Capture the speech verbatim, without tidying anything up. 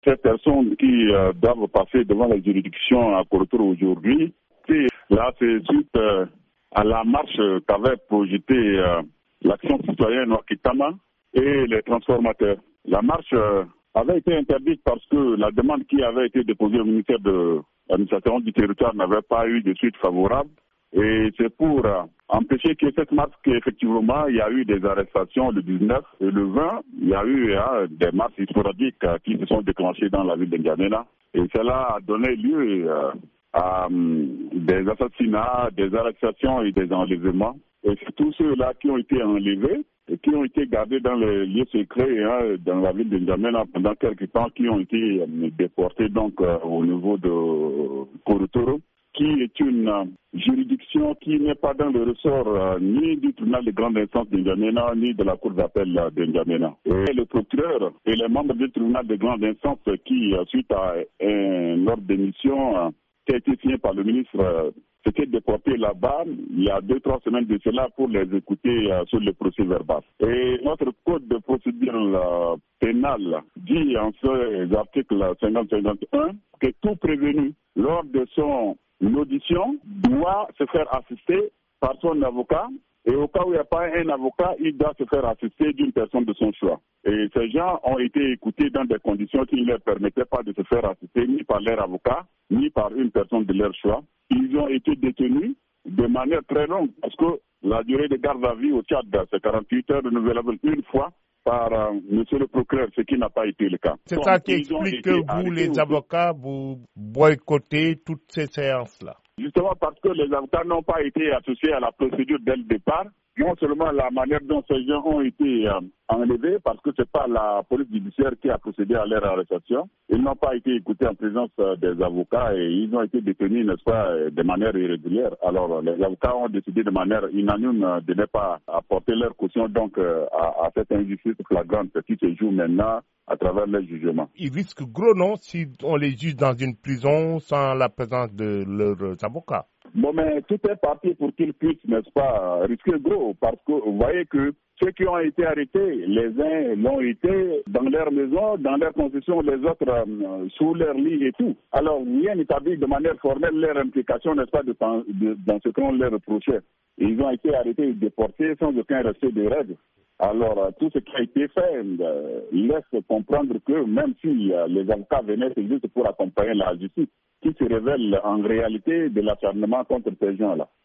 Ces personnes qui euh, doivent passer devant la juridiction à Korotoro aujourd'hui, et là c'est suite euh, à la marche qu'avait projetée euh, l'action citoyenne Wakitama et les transformateurs. La marche euh, avait été interdite parce que la demande qui avait été déposée au ministère de l'administration du territoire n'avait pas eu de suite favorable. Et c'est pour euh, empêcher que cette marche, qu'effectivement, il y a eu des arrestations le dix-neuf et le vingt, il y a eu euh, des marches sporadiques euh, qui se sont déclenchées dans la ville de N'Djamena. Et cela a donné lieu euh, à um, des assassinats, des arrestations et des enlèvements. Et c'est tous ceux-là qui ont été enlevés et qui ont été gardés dans les lieux secrets hein, dans la ville de N'Djamena pendant quelques temps, qui ont été euh, déportés donc euh, au niveau de euh, Korotoro, qui est une euh, juridiction qui n'est pas dans le ressort euh, ni du tribunal de grande instance de N'Djamena, ni de la cour d'appel euh, de N'Djamena. Et le procureur et les membres du tribunal de grande instance qui, euh, suite à un ordre d'émission euh, qui a été signé par le ministre, euh, s'étaient déportés là-bas il y a deux, trois semaines de cela pour les écouter euh, sur le procès verbal. Et notre code de procédure euh, pénale dit en ces articles cinquante cinquante et un que tout prévenu lors de son l'audition doit se faire assister par son avocat, et au cas où il n'y a pas un avocat, il doit se faire assister d'une personne de son choix. Et ces gens ont été écoutés dans des conditions qui ne leur permettaient pas de se faire assister ni par leur avocat, ni par une personne de leur choix. Ils ont été détenus de manière très longue, parce que la durée de garde à vue au Tchad, c'est quarante-huit heures renouvelable une fois par euh, monsieur le procureur, ce qui n'a pas été le cas. C'est ça qui explique que vous, les avocats, vous boycottez toutes ces séances-là. Justement parce que les avocats n'ont pas été associés à la procédure dès le départ. Non seulement la manière dont ces gens ont été euh, enlevés, parce que ce n'est pas la police judiciaire qui a procédé à leur arrestation. Ils n'ont pas été écoutés en présence euh, des avocats et ils ont été détenus, n'est-ce pas, euh, de manière irrégulière. Alors, les avocats ont décidé de manière unanime euh, de ne pas apporter leur caution donc euh, à, à cette injustice flagrante qui se joue maintenant à travers leur jugement. Ils risquent gros, non, si on les juge dans une prison sans la présence de leurs avocats? Bon, mais tout est parti pour qu'ils puissent, n'est-ce pas, risquer gros, parce que vous voyez que ceux qui ont été arrêtés, les uns l'ont été dans leur maison, dans leur concession, les autres euh, sous leur lit et tout. Alors, rien n'établit de manière formelle leur implication, n'est-ce pas, de, de, dans ce qu'on leur reprochait. Ils ont été arrêtés et déportés sans aucun respect des règles. Alors, euh, tout ce qui a été fait euh, laisse comprendre que même si euh, les avocats venaient, c'est juste pour accompagner la justice, qui se révèle en réalité de l'acharnement contre ces gens-là.